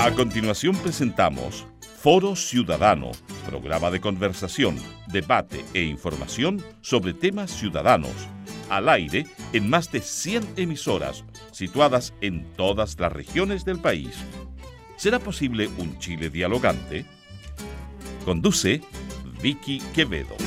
A continuación presentamos Foro Ciudadano, programa de conversación, debate e información sobre temas ciudadanos, al aire en más de 100 emisoras, situadas en todas las regiones del país. ¿Será posible un Chile dialogante? Conduce Vicky Quevedo.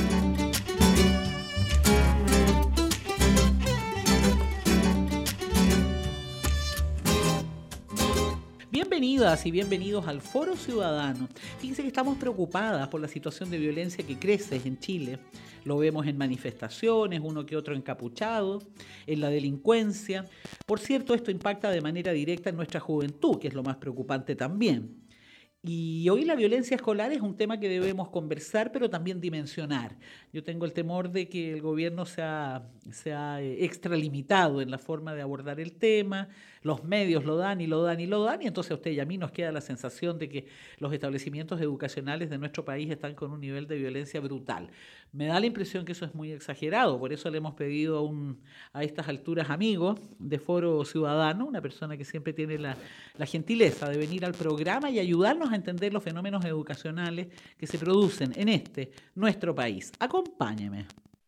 Bienvenidas y bienvenidos al Foro Ciudadano. Fíjense que estamos preocupadas por la situación de violencia que crece en Chile. Lo vemos en manifestaciones, uno que otro encapuchado, en la delincuencia. Por cierto, esto impacta de manera directa en nuestra juventud, que es lo más preocupante también. Y hoy la violencia escolar es un tema que debemos conversar, pero también dimensionar. Yo tengo el temor de que el gobierno se ha extralimitado en la forma de abordar el tema, los medios lo dan y lo dan y lo dan, y entonces a usted y a mí nos queda la sensación de que los establecimientos educacionales de nuestro país están con un nivel de violencia brutal. Me da la impresión que eso es muy exagerado, por eso le hemos pedido a estas alturas amigos de Foro Ciudadano, una persona que siempre tiene la gentileza de venir al programa y ayudarnos a entender los fenómenos educacionales que se producen en nuestro país. Acompáñeme.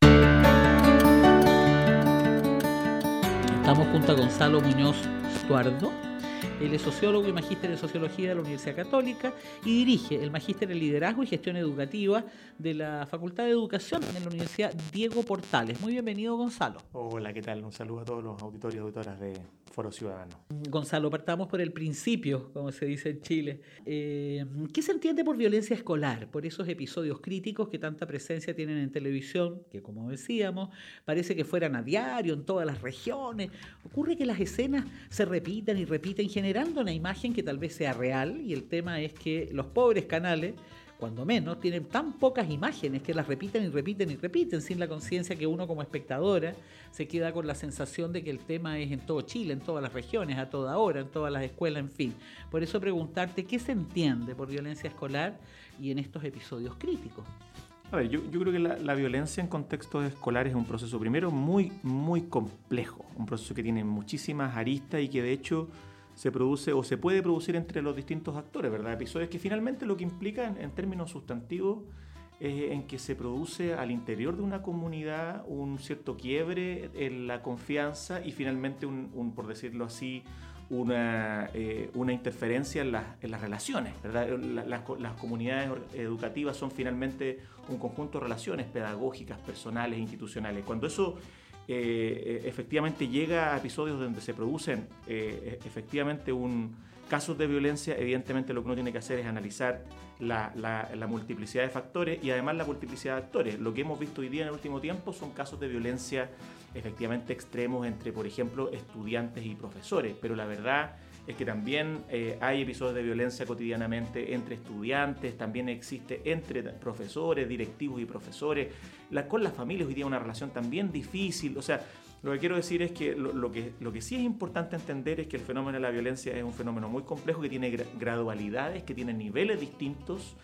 Estamos junto a Gonzalo Muñoz Stuardo. Él es sociólogo y magíster en Sociología de la Universidad Católica y dirige el magíster en Liderazgo y Gestión Educativa de la Facultad de Educación en la Universidad Diego Portales. Muy bienvenido, Gonzalo. Hola, ¿qué tal? Un saludo a todos los auditores y auditoras de Foro Ciudadano. Gonzalo, partamos por el principio, como se dice en Chile. ¿Qué se entiende por violencia escolar? Por esos episodios críticos que tanta presencia tienen en televisión, que como decíamos, parece que fueran a diario en todas las regiones. Ocurre que las escenas se repiten y repiten, generando una imagen que tal vez sea real, y el tema es que los pobres canales, cuando menos, tienen tan pocas imágenes que las repiten y repiten y repiten, sin la conciencia que uno como espectadora se queda con la sensación de que el tema es en todo Chile, en todas las regiones, a toda hora, en todas las escuelas, en fin. Por eso preguntarte, ¿qué se entiende por violencia escolar y en estos episodios críticos? A ver, yo creo que la violencia en contextos escolares es un proceso, primero, muy, muy complejo, un proceso que tiene muchísimas aristas y que de hecho se produce o se puede producir entre los distintos actores, ¿verdad? Episodios que finalmente lo que implican en términos sustantivos es en que se produce al interior de una comunidad un cierto quiebre en la confianza y finalmente por decirlo así, una interferencia en las relaciones, ¿verdad? Las comunidades educativas son finalmente un conjunto de relaciones pedagógicas, personales, institucionales. Cuando eso efectivamente llega a episodios donde se producen efectivamente casos de violencia, evidentemente lo que uno tiene que hacer es analizar la multiplicidad de factores y además la multiplicidad de actores. Lo que hemos visto hoy día en el último tiempo son casos de violencia efectivamente extremos entre, por ejemplo, estudiantes y profesores, pero la verdad es que también hay episodios de violencia cotidianamente entre estudiantes, también existe entre profesores, directivos y profesores. Con las familias hoy día una relación también difícil. O sea, lo que quiero decir es que lo que sí es importante entender es que el fenómeno de la violencia es un fenómeno muy complejo, que tiene gradualidades, que tiene niveles distintos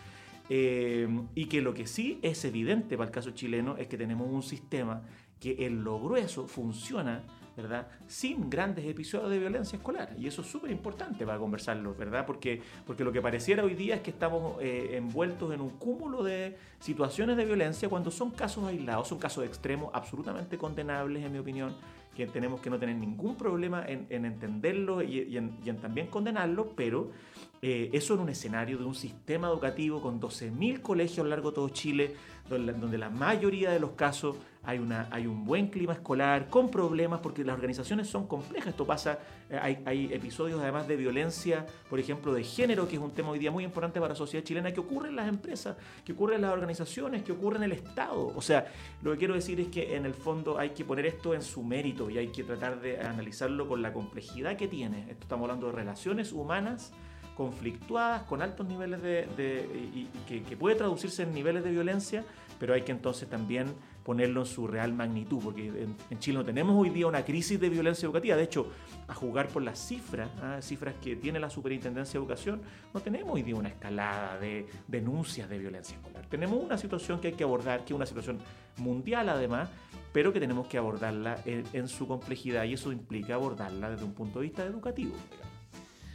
y que lo que sí es evidente para el caso chileno es que tenemos un sistema que en lo grueso funciona, ¿verdad?, sin grandes episodios de violencia escolar. Y eso es súper importante para conversarlo, ¿verdad? Porque lo que pareciera hoy día es que estamos envueltos en un cúmulo de situaciones de violencia cuando son casos aislados, son casos extremos absolutamente condenables, en mi opinión, que tenemos que no tener ningún problema en entenderlo y en también condenarlo, pero eso en un escenario de un sistema educativo con 12.000 colegios a lo largo de todo Chile, donde la mayoría de los casos hay un buen clima escolar, con problemas, porque las organizaciones son complejas. Esto pasa, hay episodios además de violencia, por ejemplo, de género, que es un tema hoy día muy importante para la sociedad chilena, que ocurre en las empresas, que ocurre en las organizaciones, que ocurre en el Estado. O sea, lo que quiero decir es que en el fondo hay que poner esto en su mérito y hay que tratar de analizarlo con la complejidad que tiene. Esto estamos hablando de relaciones humanas conflictuadas, con altos niveles que puede traducirse en niveles de violencia, pero hay que entonces también ponerlo en su real magnitud, porque en Chile no tenemos hoy día una crisis de violencia educativa. De hecho, a jugar por las cifras que tiene la Superintendencia de Educación, no tenemos hoy día una escalada de denuncias de violencia escolar. Tenemos una situación que hay que abordar, que es una situación mundial además, pero que tenemos que abordarla en su complejidad, y eso implica abordarla desde un punto de vista educativo, digamos.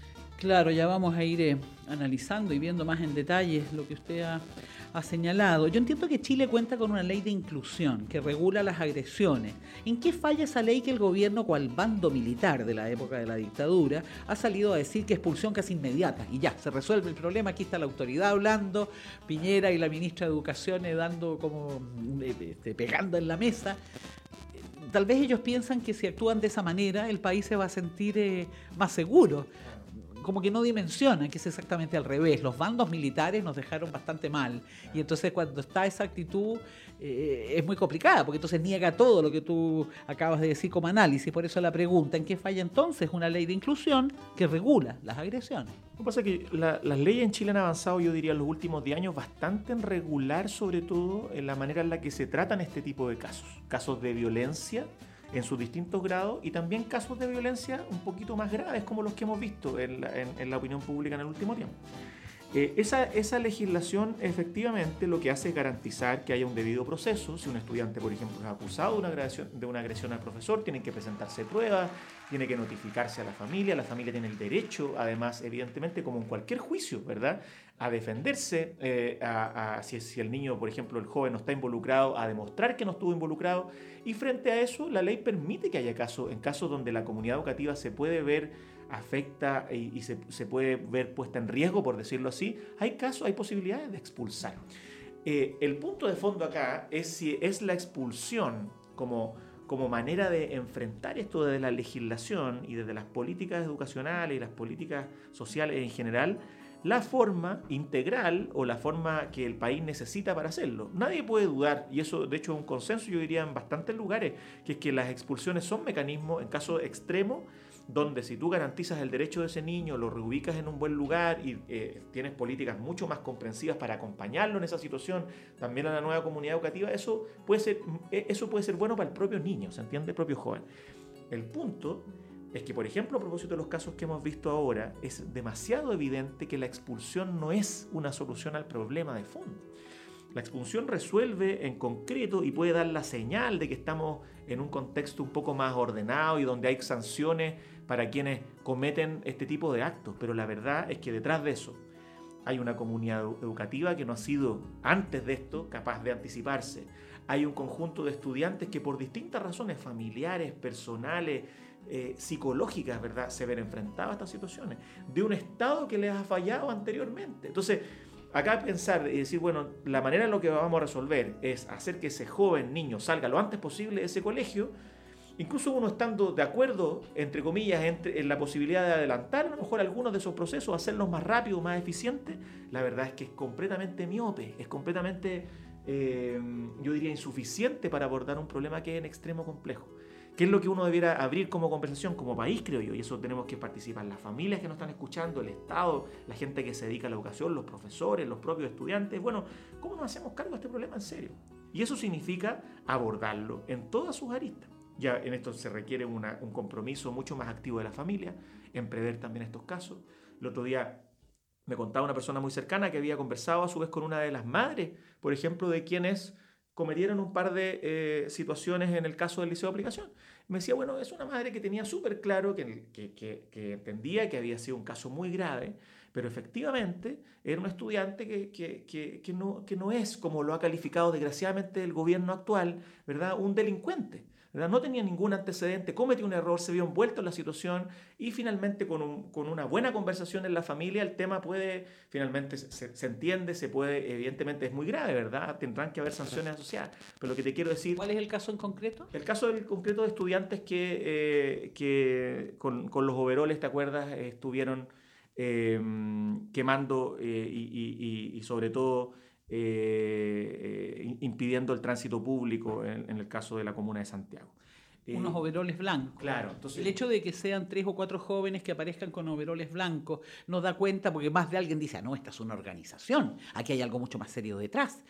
Claro, ya vamos a ir analizando y viendo más en detalle lo que usted ha señalado. Yo entiendo que Chile cuenta con una ley de inclusión que regula las agresiones. ¿En qué falla esa ley que el gobierno, cual bando militar de la época de la dictadura, ha salido a decir que expulsión casi inmediata? Y ya, se resuelve el problema, aquí está la autoridad hablando, Piñera y la ministra de Educación dando como pegando en la mesa. Tal vez ellos piensan que si actúan de esa manera el país se va a sentir más seguro. Como que no dimensionan que es exactamente al revés. Los bandos militares nos dejaron bastante mal. Y entonces cuando está esa actitud es muy complicada, porque entonces niega todo lo que tú acabas de decir como análisis. Por eso la pregunta, ¿en qué falla entonces una ley de inclusión que regula las agresiones? Lo que pasa es que las leyes en Chile han avanzado, yo diría, en los últimos 10 años bastante en regular, sobre todo en la manera en la que se tratan este tipo de casos. Casos de violencia en sus distintos grados y también casos de violencia un poquito más graves como los que hemos visto en la opinión pública en el último tiempo. Esa legislación efectivamente lo que hace es garantizar que haya un debido proceso. Si un estudiante, por ejemplo, es acusado de una agresión al profesor, tienen que presentarse pruebas, tiene que notificarse a la familia tiene el derecho, además, evidentemente, como en cualquier juicio, ¿verdad?, a defenderse, si el niño, por ejemplo, el joven no está involucrado, a demostrar que no estuvo involucrado, y frente a eso, la ley permite que haya en casos donde la comunidad educativa se puede ver afecta y se puede ver puesta en riesgo, por decirlo así, hay posibilidades de expulsar. El punto de fondo acá es si es la expulsión como manera de enfrentar esto desde la legislación y desde las políticas educacionales y las políticas sociales en general, la forma integral o la forma que el país necesita para hacerlo. Nadie puede dudar, y eso de hecho es un consenso, yo diría, en bastantes lugares, que es que las expulsiones son mecanismos en casos extremos donde si tú garantizas el derecho de ese niño, lo reubicas en un buen lugar y tienes políticas mucho más comprensivas para acompañarlo en esa situación, también a la nueva comunidad educativa, eso puede ser bueno para el propio niño, ¿se entiende? El propio joven. El punto es que, por ejemplo, a propósito de los casos que hemos visto ahora, es demasiado evidente que la expulsión no es una solución al problema de fondo. La expulsión resuelve en concreto y puede dar la señal de que estamos en un contexto un poco más ordenado y donde hay sanciones para quienes cometen este tipo de actos. Pero la verdad es que detrás de eso hay una comunidad educativa que no ha sido, antes de esto, capaz de anticiparse. Hay un conjunto de estudiantes que por distintas razones familiares, personales, psicológicas, ¿verdad?, se ven enfrentados a estas situaciones. De un Estado que les ha fallado anteriormente. Entonces, acá pensar y decir, bueno, la manera en la que vamos a resolver es hacer que ese joven niño salga lo antes posible de ese colegio, incluso uno estando de acuerdo, entre comillas, en la posibilidad de adelantar a lo mejor algunos de esos procesos, hacerlos más rápidos, más eficientes, la verdad es que es completamente miope, es completamente, yo diría, insuficiente para abordar un problema que es en extremo complejo. ¿Qué es lo que uno debiera abrir como conversación, como país, creo yo? Y eso tenemos que participar las familias que nos están escuchando, el Estado, la gente que se dedica a la educación, los profesores, los propios estudiantes. Bueno, ¿cómo nos hacemos cargo de este problema en serio? Y eso significa abordarlo en todas sus aristas. Ya en esto se requiere un compromiso mucho más activo de la familia, en prever también estos casos. El otro día me contaba una persona muy cercana que había conversado a su vez con una de las madres, por ejemplo, de quienes cometieron un par de situaciones en el caso del liceo de aplicación. Me decía, bueno, es una madre que tenía súper claro que entendía que había sido un caso muy grave, pero efectivamente era un estudiante que no es, como lo ha calificado desgraciadamente el gobierno actual, ¿verdad?, un delincuente, ¿verdad? No tenía ningún antecedente, cometió un error, se vio envuelto en la situación y finalmente con una buena conversación en la familia el tema puede, finalmente se entiende, se puede, evidentemente es muy grave, ¿verdad? Tendrán que haber sanciones asociadas. Pero lo que te quiero decir... ¿Cuál es el caso en concreto? El caso del concreto de estudiantes que con los overoles, ¿te acuerdas?, estuvieron quemando y sobre todo impidiendo el tránsito público en el caso de la comuna de Santiago. Unos overoles blancos. Claro. Entonces, el hecho de que sean 3 o 4 jóvenes que aparezcan con overoles blancos nos da cuenta, porque más de alguien dice, no, esta es una organización, aquí hay algo mucho más serio detrás.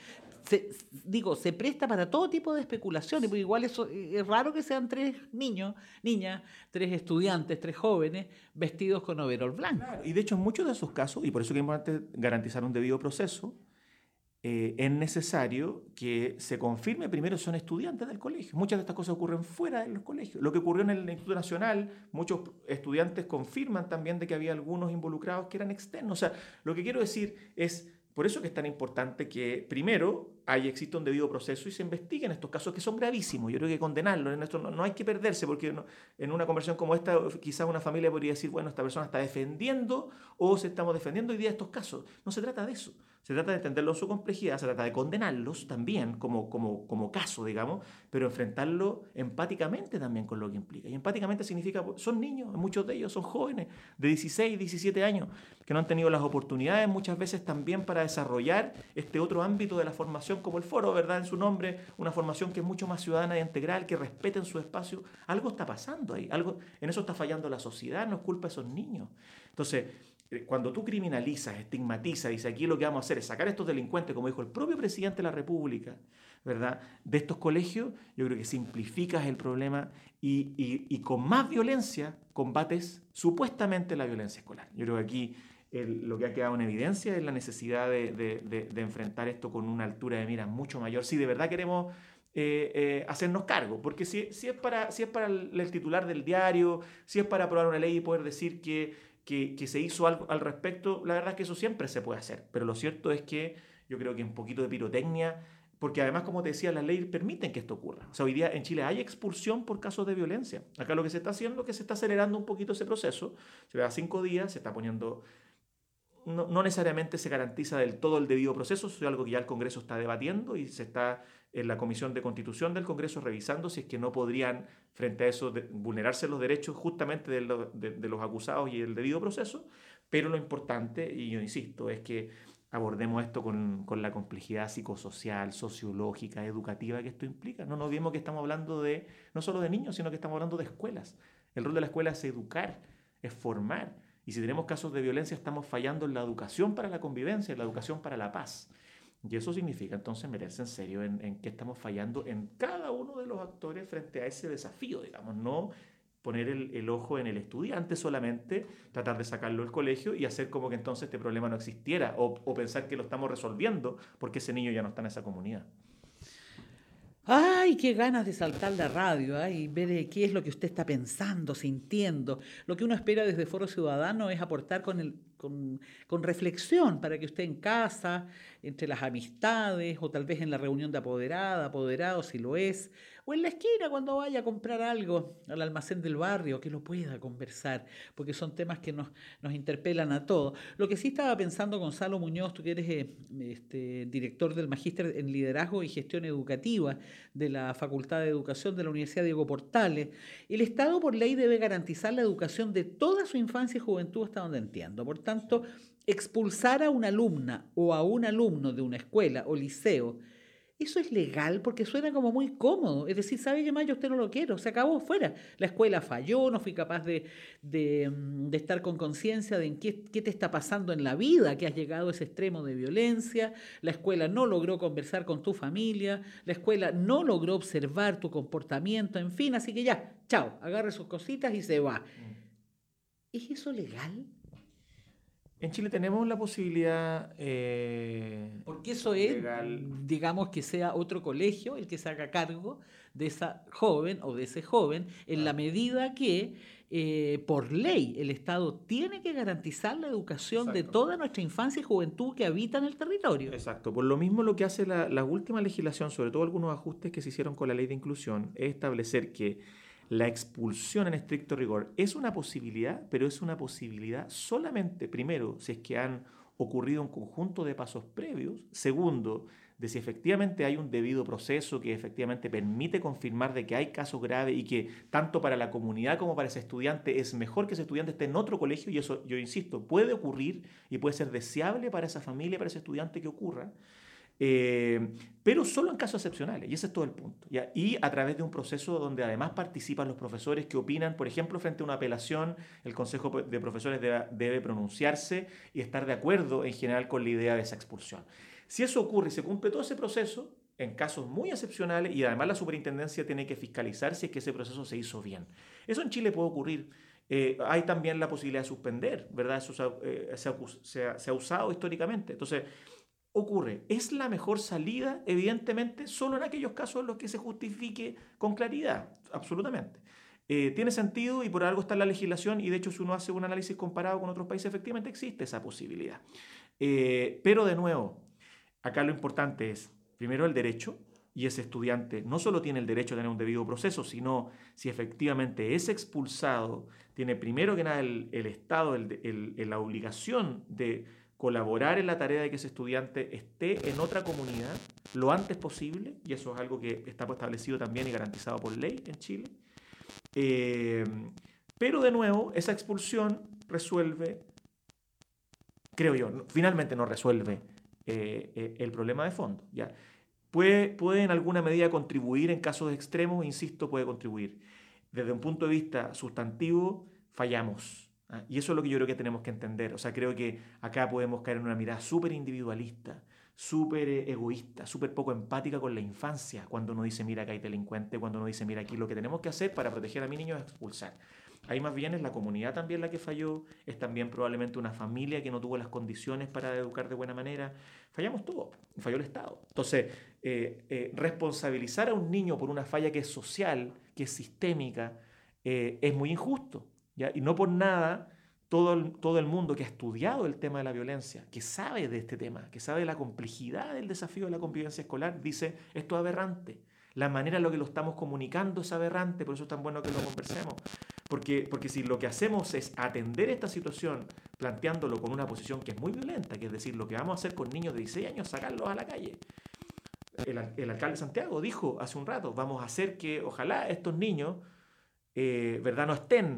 Se presta para todo tipo de especulaciones, porque igual eso, es raro que sean 3 niños, niñas, 3 estudiantes, 3 jóvenes vestidos con overol blanco. Claro. Y de hecho en muchos de esos casos, y por eso que es importante garantizar un debido proceso, es necesario que se confirme primero si son estudiantes del colegio. Muchas de estas cosas ocurren fuera de los colegios. Lo que ocurrió en el Instituto Nacional, muchos estudiantes confirman también de que había algunos involucrados que eran externos. O sea, lo que quiero decir es, por eso que es tan importante que primero exista un debido proceso y se investiguen estos casos que son gravísimos. Yo creo que condenarlos, en esto no hay que perderse, porque en una conversación como esta quizás una familia podría decir, bueno, esta persona está defendiendo o se estamos defendiendo hoy día estos casos. No se trata de eso. Se trata de entenderlo en su complejidad, se trata de condenarlos también como caso, digamos, pero enfrentarlo empáticamente también con lo que implica. Y empáticamente significa, son niños, muchos de ellos son jóvenes de 16, 17 años, que no han tenido las oportunidades muchas veces también para desarrollar este otro ámbito de la formación como el foro, ¿verdad? En su nombre, una formación que es mucho más ciudadana e integral, que respeten su espacio. Algo está pasando ahí, en eso está fallando la sociedad, no es culpa de esos niños. Entonces, cuando tú criminalizas, estigmatizas, dices aquí lo que vamos a hacer es sacar a estos delincuentes, como dijo el propio presidente de la República, ¿verdad?, de estos colegios, yo creo que simplificas el problema y con más violencia combates supuestamente la violencia escolar. Yo creo que aquí lo que ha quedado en evidencia es la necesidad de enfrentar esto con una altura de miras mucho mayor, si de verdad queremos hacernos cargo, porque si es para el titular del diario, si es para aprobar una ley y poder decir que se hizo algo al respecto, la verdad es que eso siempre se puede hacer, pero lo cierto es que yo creo que un poquito de pirotecnia, porque además, como te decía, las leyes permiten que esto ocurra. O sea, hoy día en Chile hay expulsión por casos de violencia. Acá lo que se está haciendo es que se está acelerando un poquito ese proceso, se va a 5 días, se está poniendo... No necesariamente se garantiza del todo el debido proceso, eso es algo que ya el Congreso está debatiendo y se está en la Comisión de Constitución del Congreso revisando si es que no podrían, frente a eso, vulnerarse los derechos justamente de los acusados y el debido proceso, pero lo importante, y yo insisto, es que abordemos esto con la complejidad psicosocial, sociológica, educativa que esto implica. No nos olvidemos que estamos hablando no solo de niños, sino que estamos hablando de escuelas. El rol de la escuela es educar, es formar. Y si tenemos casos de violencia, estamos fallando en la educación para la convivencia, en la educación para la paz. Y eso significa entonces meterse en serio en qué estamos fallando en cada uno de los actores frente a ese desafío, digamos, no poner el ojo en el estudiante solamente, tratar de sacarlo del colegio y hacer como que entonces este problema no existiera o pensar que lo estamos resolviendo porque ese niño ya no está en esa comunidad. Ay, qué ganas de saltar la radio y ver qué es lo que usted está pensando, sintiendo. Lo que uno espera desde Foro Ciudadano es aportar con reflexión para que usted en casa, entre las amistades o tal vez en la reunión de apoderados, si lo es, o en la esquina cuando vaya a comprar algo al almacén del barrio, que lo pueda conversar, porque son temas que nos interpelan a todos. Lo que sí estaba pensando, Gonzalo Muñoz, tú que eres director del Magíster en Liderazgo y Gestión Educativa de la Facultad de Educación de la Universidad Diego Portales, el Estado por ley debe garantizar la educación de toda su infancia y juventud, hasta donde entiendo. Por tanto, expulsar a una alumna o a un alumno de una escuela o liceo, eso es legal porque suena como muy cómodo. Es decir, ¿sabe qué más? Yo usted no lo quiero, se acabó, fuera. La escuela falló, no fui capaz de estar con conciencia de en qué te está pasando en la vida, que has llegado a ese extremo de violencia. La escuela no logró conversar con tu familia, la escuela no logró observar tu comportamiento, en fin, así que ya, chao, agarre sus cositas y se va. ¿Es eso legal? En Chile tenemos la posibilidad Porque eso es, legal. digamos, que sea otro colegio el que se haga cargo de esa joven o de ese joven, en la medida que por ley el Estado tiene que garantizar la educación de toda nuestra infancia y juventud que habita en el territorio. Exacto. Por lo mismo, lo que hace la última legislación, sobre todo algunos ajustes que se hicieron con la ley de inclusión, es establecer que la expulsión en estricto rigor es una posibilidad, pero es una posibilidad solamente, primero, si es que han ocurrido un conjunto de pasos previos, segundo, de si efectivamente hay un debido proceso que efectivamente permite confirmar de que hay casos graves y que tanto para la comunidad como para ese estudiante es mejor que ese estudiante esté en otro colegio, y eso, yo insisto, puede ocurrir y puede ser deseable para esa familia, para ese estudiante que ocurra. Pero solo en casos excepcionales, y ese es todo el punto, ¿ya? Y a través de un proceso donde además participan los profesores que opinan, por ejemplo, frente a una apelación, el Consejo de Profesores debe pronunciarse y estar de acuerdo en general con la idea de esa expulsión. Si eso ocurre y se cumple todo ese proceso, en casos muy excepcionales, y además la superintendencia tiene que fiscalizar si es que ese proceso se hizo bien. Eso en Chile puede ocurrir. Hay también la posibilidad de suspender, ¿verdad? Eso se ha usado históricamente. Entonces, ocurre. ¿Es la mejor salida? Evidentemente, solo en aquellos casos en los que se justifique con claridad, absolutamente. Tiene sentido y por algo está en la legislación, y de hecho si uno hace un análisis comparado con otros países, efectivamente existe esa posibilidad. Pero de nuevo, acá lo importante es, primero, el derecho, y ese estudiante no solo tiene el derecho a tener un debido proceso, sino si efectivamente es expulsado, tiene primero que nada el Estado la obligación de colaborar en la tarea de que ese estudiante esté en otra comunidad lo antes posible, y eso es algo que está establecido también y garantizado por ley en Chile. Pero de nuevo, esa expulsión resuelve, creo yo, finalmente no resuelve el problema de fondo, ¿ya? Puede en alguna medida contribuir en casos extremos, insisto, puede contribuir. Desde un punto de vista sustantivo, fallamos. Y eso es lo que yo creo que tenemos que entender. O sea, creo que acá podemos caer en una mirada súper individualista, súper egoísta, súper poco empática con la infancia, cuando uno dice, mira, acá hay delincuente, cuando uno dice, mira, aquí lo que tenemos que hacer para proteger a mi niño es expulsar. Ahí más bien es la comunidad también la que falló, es también probablemente una familia que no tuvo las condiciones para educar de buena manera. Fallamos todos, falló el Estado. Entonces, responsabilizar a un niño por una falla que es social, que es sistémica, es muy injusto, ¿ya? Y no por nada todo el mundo que ha estudiado el tema de la violencia, que sabe de este tema, que sabe de la complejidad del desafío de la convivencia escolar, dice, esto es aberrante. La manera en la que lo estamos comunicando es aberrante, por eso es tan bueno que lo conversemos. Porque si lo que hacemos es atender esta situación planteándolo con una posición que es muy violenta, que es decir, lo que vamos a hacer con niños de 16 años, sacarlos a la calle. El alcalde de Santiago dijo hace un rato, vamos a hacer que ojalá estos niños ¿verdad? No estén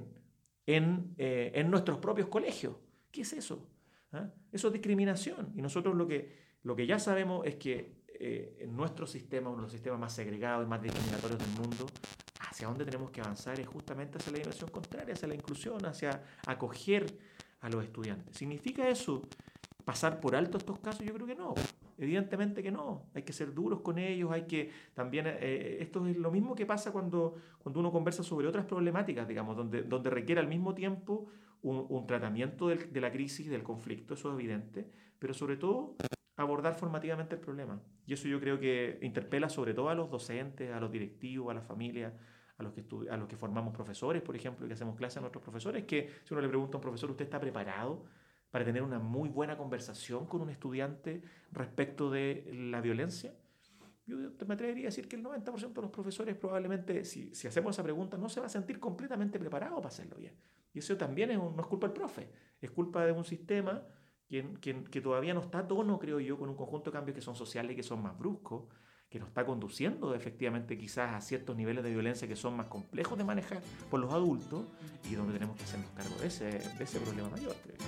en nuestros propios colegios. ¿Qué es eso? ¿Ah? Eso es discriminación. Y nosotros lo que ya sabemos es que en nuestro sistema, uno de los sistemas más segregados y más discriminatorios del mundo, hacia dónde tenemos que avanzar es justamente hacia la dimensión contraria, hacia la inclusión, hacia acoger a los estudiantes. ¿Significa eso pasar por alto estos casos? Yo creo que no. Evidentemente que no. Hay que ser duros con ellos, hay que también... esto es lo mismo que pasa cuando uno conversa sobre otras problemáticas, digamos, donde requiere al mismo tiempo un tratamiento de la crisis, del conflicto, eso es evidente, pero sobre todo abordar formativamente el problema. Y eso yo creo que interpela sobre todo a los docentes, a los directivos, a las familias, a los que formamos profesores, por ejemplo, y que hacemos clases a nuestros profesores, que si uno le pregunta a un profesor, ¿usted está preparado para tener una muy buena conversación con un estudiante respecto de la violencia? Yo me atrevería a decir que el 90% de los profesores probablemente, si hacemos esa pregunta, no se va a sentir completamente preparado para hacerlo bien. Y eso también no es culpa del profe, es culpa de un sistema que todavía no está a tono, creo yo, con un conjunto de cambios que son sociales y que son más bruscos, que nos está conduciendo efectivamente quizás a ciertos niveles de violencia que son más complejos de manejar por los adultos y donde tenemos que hacernos cargo de ese problema mayor, creo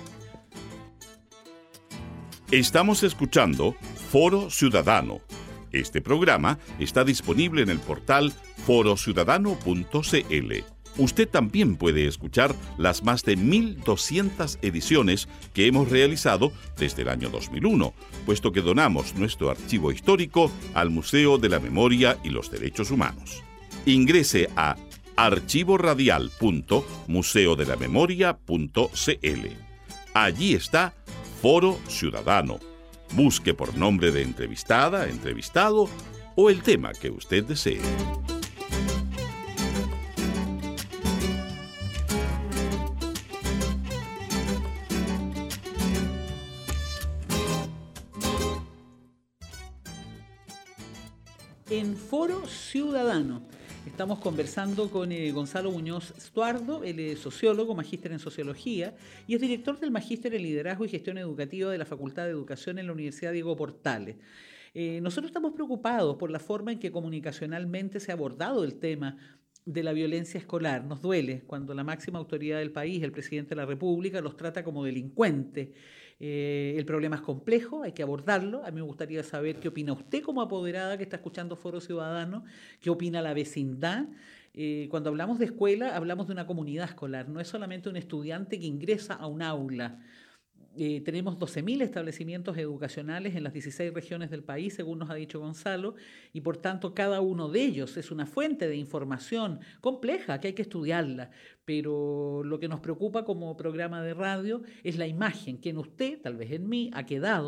yo. Estamos escuchando Foro Ciudadano. Este programa está disponible en el portal forociudadano.cl. Usted también puede escuchar las más de 1.200 ediciones que hemos realizado desde el año 2001, puesto que donamos nuestro archivo histórico al Museo de la Memoria y los Derechos Humanos. Ingrese a archivoradial.museodelamemoria.cl. Allí está Foro Ciudadano. Busque por nombre de entrevistada, entrevistado o el tema que usted desee. En Foro Ciudadano estamos conversando con Gonzalo Muñoz Stuardo, él es sociólogo, magíster en sociología y es director del Magíster en Liderazgo y Gestión Educativa de la Facultad de Educación en la Universidad Diego Portales. Nosotros estamos preocupados por la forma en que comunicacionalmente se ha abordado el tema de la violencia escolar. Nos duele cuando la máxima autoridad del país, el presidente de la República, los trata como delincuentes. El problema es complejo, hay que abordarlo. A mí me gustaría saber qué opina usted como apoderada que está escuchando Foro Ciudadano, qué opina la vecindad. Cuando hablamos de escuela, hablamos de una comunidad escolar, no es solamente un estudiante que ingresa a un aula. Tenemos 12.000 establecimientos educacionales en las 16 regiones del país, según nos ha dicho Gonzalo, y por tanto cada uno de ellos es una fuente de información compleja que hay que estudiarla, pero lo que nos preocupa como programa de radio es la imagen que en usted, tal vez en mí, ha quedado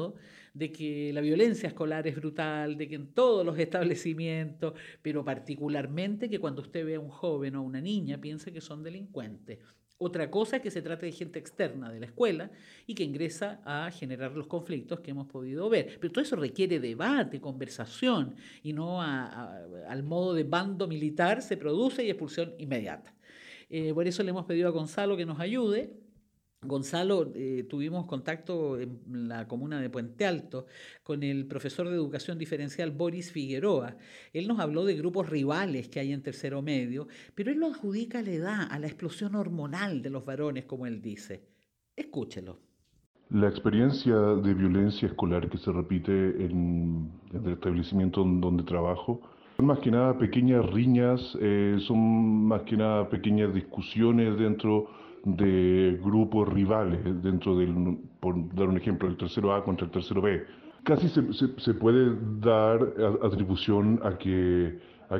de que la violencia escolar es brutal, de que en todos los establecimientos, pero particularmente que cuando usted ve a un joven o una niña piense que son delincuentes. Otra cosa es que se trate de gente externa de la escuela y que ingresa a generar los conflictos que hemos podido ver. Pero todo eso requiere debate, conversación, y no al modo de bando militar se produce y expulsión inmediata. Por eso le hemos pedido a Gonzalo que nos ayude. Gonzalo, tuvimos contacto en la comuna de Puente Alto con el profesor de educación diferencial Boris Figueroa. Él nos habló de grupos rivales que hay en tercero medio, pero él lo adjudica a la edad, a la explosión hormonal de los varones, como él dice. Escúchelo. La experiencia de violencia escolar que se repite en el establecimiento donde trabajo son más que nada pequeñas riñas, son más que nada pequeñas discusiones dentro de grupos rivales, dentro del, por dar un ejemplo, el tercero A contra el tercero B. Casi se puede dar atribución a que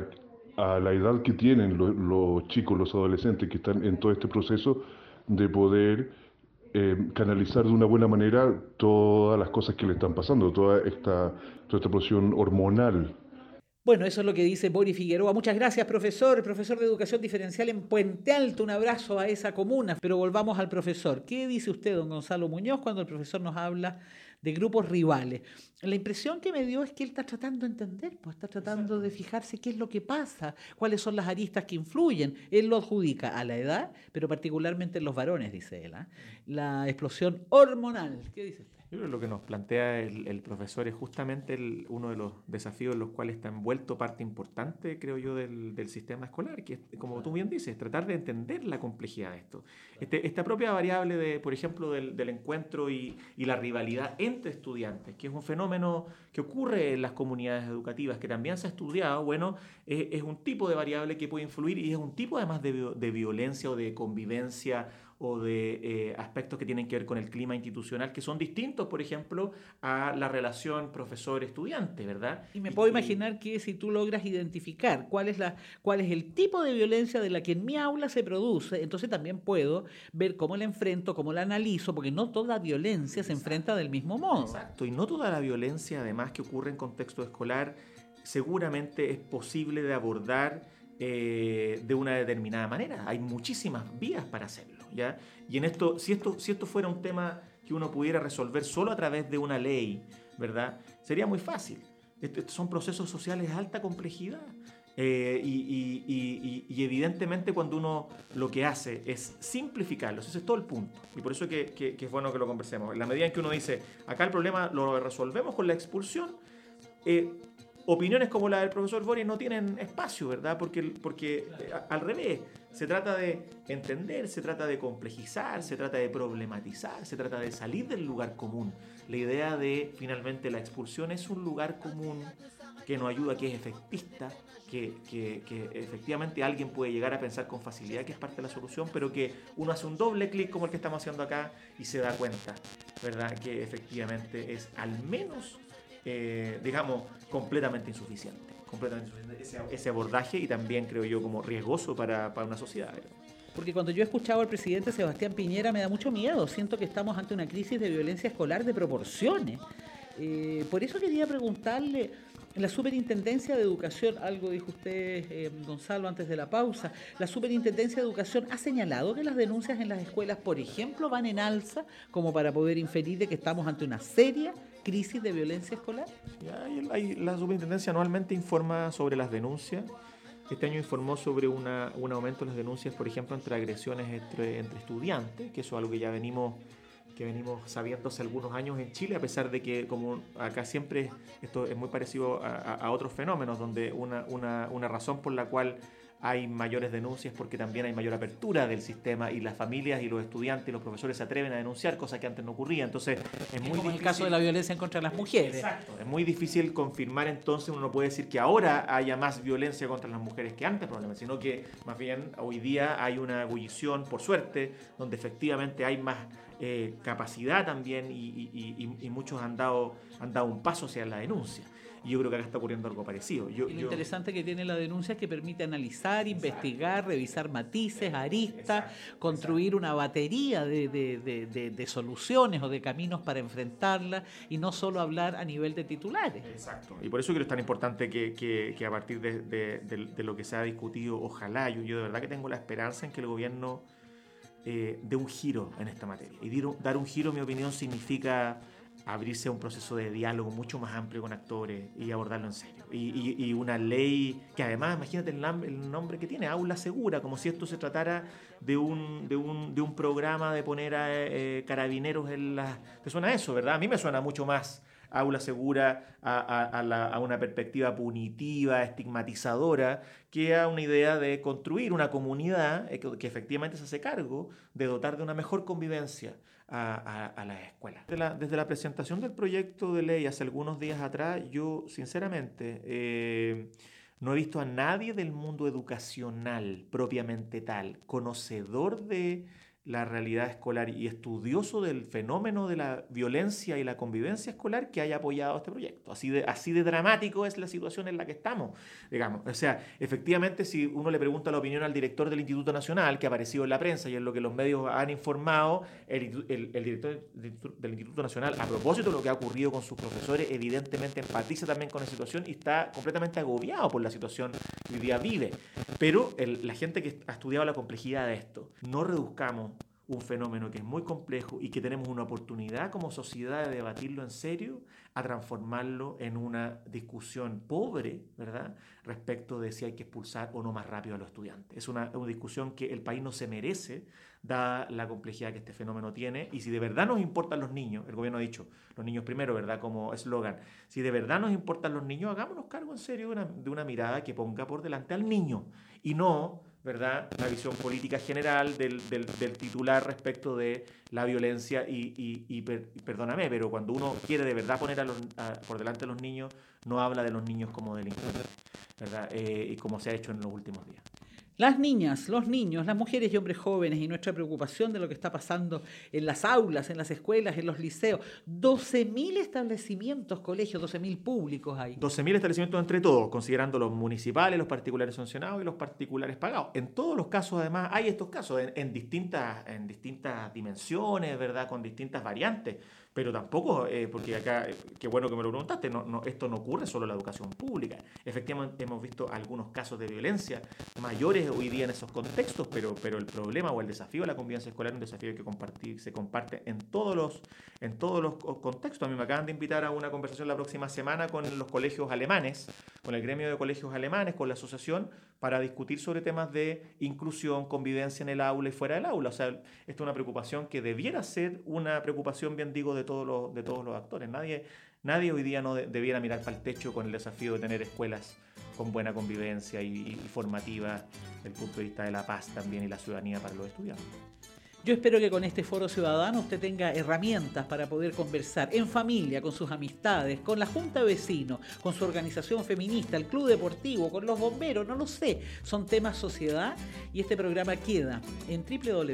a la edad que tienen los chicos, los adolescentes que están en todo este proceso de poder canalizar de una buena manera todas las cosas que le están pasando, toda esta explosión hormonal. Bueno, eso es lo que dice Boris Figueroa. Muchas gracias, profesor de educación diferencial en Puente Alto. Un abrazo a esa comuna. Pero volvamos al profesor. ¿Qué dice usted, don Gonzalo Muñoz, cuando el profesor nos habla de grupos rivales? La impresión que me dio es que él está tratando de entender, pues está tratando de fijarse qué es lo que pasa, cuáles son las aristas que influyen. Él lo adjudica a la edad, pero particularmente en los varones, dice él. La explosión hormonal. ¿Qué dice usted? Yo creo que lo que nos plantea el profesor es justamente uno de los desafíos en los cuales está envuelto parte importante, creo yo, del sistema escolar, que es, como tú bien dices, tratar de entender la complejidad de esto. Esta propia variable, por ejemplo, del encuentro y la rivalidad entre estudiantes, que es un fenómeno que ocurre en las comunidades educativas, que también se ha estudiado, bueno, es un tipo de variable que puede influir y es un tipo además de violencia o de convivencia o de aspectos que tienen que ver con el clima institucional, que son distintos, por ejemplo, a la relación profesor-estudiante, ¿verdad? Y me puedo imaginar que si tú logras identificar cuál es el tipo de violencia de la que en mi aula se produce, entonces también puedo ver cómo la enfrento, cómo la analizo, porque no toda violencia se enfrenta del mismo modo. Exacto, y no toda la violencia, además, que ocurre en contexto escolar, seguramente es posible de abordar de una determinada manera. Hay muchísimas vías para hacerlo, ¿ya? Y en esto, si esto fuera un tema que uno pudiera resolver solo a través de una ley, ¿verdad? Sería muy fácil. Estos son procesos sociales de alta complejidad. Y evidentemente cuando uno lo que hace es simplificarlos, ese es todo el punto. Y por eso que es bueno que lo conversemos. En la medida en que uno dice, acá el problema lo resolvemos con la expulsión, opiniones como la del profesor Boris no tienen espacio, ¿verdad? Porque al revés, se trata de entender, se trata de complejizar, se trata de problematizar, se trata de salir del lugar común. La idea de, finalmente, la expulsión es un lugar común que nos ayuda, que es efectista, que efectivamente alguien puede llegar a pensar con facilidad que es parte de la solución, pero que uno hace un doble clic como el que estamos haciendo acá y se da cuenta, ¿verdad? Que efectivamente es al menos digamos, completamente insuficiente ese abordaje, y también creo yo como riesgoso para una sociedad. Porque cuando yo he escuchado al presidente Sebastián Piñera me da mucho miedo, siento que estamos ante una crisis de violencia escolar de proporciones. Por eso quería preguntarle, la Superintendencia de Educación, algo dijo usted, Gonzalo, antes de la pausa, la Superintendencia de Educación ha señalado que las denuncias en las escuelas, por ejemplo, van en alza, como para poder inferir de que estamos ante una seria crisis de violencia escolar. La Superintendencia anualmente informa sobre las denuncias. Este año informó sobre un aumento de las denuncias, por ejemplo, entre agresiones entre estudiantes, que eso es algo que ya venimos sabiendo hace algunos años en Chile, a pesar de que, como acá siempre, esto es muy parecido a otros fenómenos, donde una razón por la cual hay mayores denuncias porque también hay mayor apertura del sistema y las familias y los estudiantes y los profesores se atreven a denunciar, cosa que antes no ocurría. Entonces es muy difícil. En el caso de la violencia contra las mujeres. Exacto. Es muy difícil confirmar, entonces uno no puede decir que ahora haya más violencia contra las mujeres que antes probablemente, sino que más bien hoy día hay una ebullición, por suerte, donde efectivamente hay más capacidad también y muchos han dado un paso hacia la denuncia. Y yo creo que acá está ocurriendo algo parecido. Y lo interesante que tiene la denuncia es que permite analizar, investigar, revisar matices, aristas, construir una batería de soluciones o de caminos para enfrentarla y no solo hablar a nivel de titulares. Exacto. Y por eso creo que es tan importante que a partir de lo que se ha discutido, ojalá, yo de verdad que tengo la esperanza en que el gobierno dé un giro en esta materia. Y dar un giro, en mi opinión, significa abrirse a un proceso de diálogo mucho más amplio con actores y abordarlo en serio. Y una ley que además, imagínate el nombre que tiene, Aula Segura, como si esto se tratara de un programa de poner a carabineros en las... ¿Te suena eso, verdad? A mí me suena mucho más Aula Segura a una perspectiva punitiva, estigmatizadora, que a una idea de construir una comunidad que efectivamente se hace cargo de dotar de una mejor convivencia a las escuelas. Desde la presentación del proyecto de ley hace algunos días atrás, yo sinceramente no he visto a nadie del mundo educacional propiamente tal, conocedor de la realidad escolar y estudioso del fenómeno de la violencia y la convivencia escolar que haya apoyado este proyecto. Así de dramático es la situación en la que estamos, digamos. O sea, efectivamente, si uno le pregunta la opinión al director del Instituto Nacional, que ha aparecido en la prensa y en lo que los medios han informado, el director del Instituto Nacional, a propósito de lo que ha ocurrido con sus profesores, evidentemente empatiza también con la situación y está completamente agobiado por la situación que hoy día vive. Pero la gente que ha estudiado la complejidad de esto, no reduzcamos un fenómeno que es muy complejo y que tenemos una oportunidad como sociedad de debatirlo en serio, a transformarlo en una discusión pobre, ¿verdad?, respecto de si hay que expulsar o no más rápido a los estudiantes. Es una discusión que el país no se merece, dada la complejidad que este fenómeno tiene, y si de verdad nos importan los niños, el gobierno ha dicho, los niños primero, ¿verdad?, como eslogan, si de verdad nos importan los niños, hagámonos cargo en serio de una mirada que ponga por delante al niño, y no, ¿verdad?, la visión política general del titular respecto de la violencia perdóname, pero cuando uno quiere de verdad poner por delante a los niños, no habla de los niños como delincuentes, ¿verdad?, y como se ha hecho en los últimos días. Las niñas, los niños, las mujeres y hombres jóvenes y nuestra preocupación de lo que está pasando en las aulas, en las escuelas, en los liceos. 12.000 establecimientos, colegios, 12.000 públicos hay. 12.000 establecimientos entre todos, considerando los municipales, los particulares sancionados y los particulares pagados. En todos los casos, además, hay estos casos en distintas dimensiones, ¿verdad?, con distintas variantes. Pero tampoco, porque acá, qué bueno que me lo preguntaste, esto no ocurre solo en la educación pública. Efectivamente, hemos visto algunos casos de violencia mayores hoy día en esos contextos, pero el problema o el desafío de la convivencia escolar es un desafío que se comparte en todos los contextos. A mí me acaban de invitar a una conversación la próxima semana con los colegios alemanes, con el gremio de colegios alemanes, con la asociación, para discutir sobre temas de inclusión, convivencia en el aula y fuera del aula. O sea, esta es una preocupación que debiera ser una preocupación, bien digo, de todos los actores. Nadie hoy día no debiera mirar para el techo con el desafío de tener escuelas con buena convivencia y formativa desde el punto de vista de la paz también y la ciudadanía para los estudiantes. Yo espero que con este foro ciudadano usted tenga herramientas para poder conversar en familia, con sus amistades, con la junta de vecinos, con su organización feminista, el club deportivo, con los bomberos, no lo sé. Son temas sociedad y este programa queda en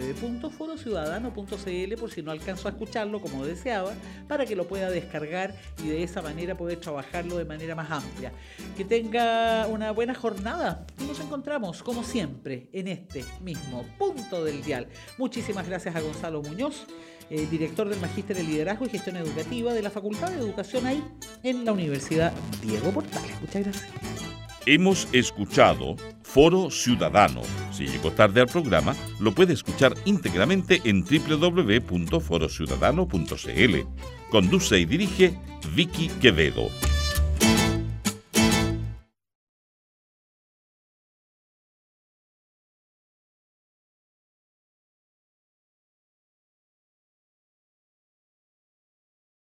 www.forociudadano.cl por si no alcanzó a escucharlo como deseaba, para que lo pueda descargar y de esa manera poder trabajarlo de manera más amplia. Que tenga una buena jornada y nos encontramos como siempre en este mismo punto del dial. Muchísimas gracias a Gonzalo Muñoz, director del Magíster en Liderazgo y Gestión Educativa de la Facultad de Educación ahí en la Universidad Diego Portales. Muchas gracias. Hemos escuchado Foro Ciudadano. Si llegó tarde al programa, lo puede escuchar íntegramente en www.forociudadano.cl. Conduce y dirige Vicky Quevedo.